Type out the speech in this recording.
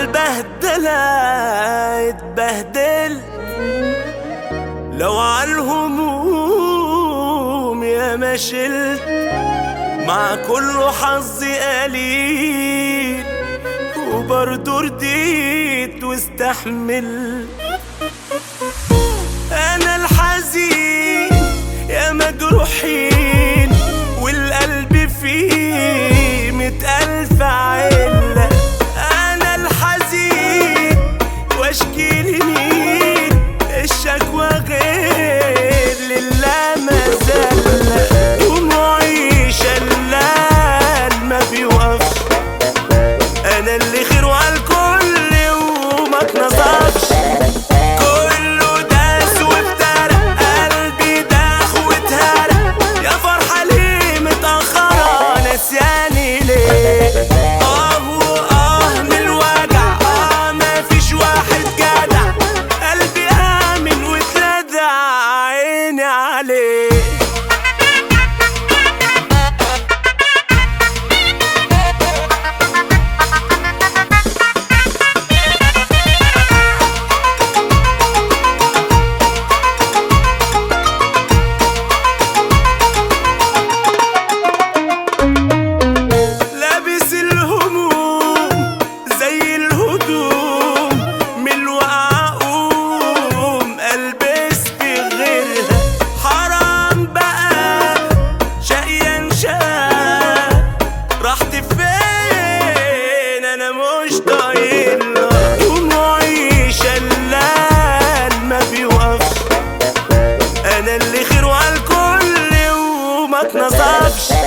عالبهدلة اتبهدل، لو عالهموم يا ما شلت، مع كله حظي قليل وبرضه رديت واستحمل. انا الحزين يا مجروحين والقلب فيه 100,000 علة. انا الحزين واشكي لمين، الشكوى غير لله مزلة، دموعي شلال ما بيوقفش. انا اللي خير عالكل وما اتنصفش، كله داس وافترق، قلبي داخ واتهرق. يا فرحة ليه متأخرة، نسياني ليه؟ من الوجع، مفيش واحد جدع، قلبي آمن واتلدع، عيني عليه. دموعي شلال ما بيوقفش، انا اللي خير عالكل وما اتنصفش.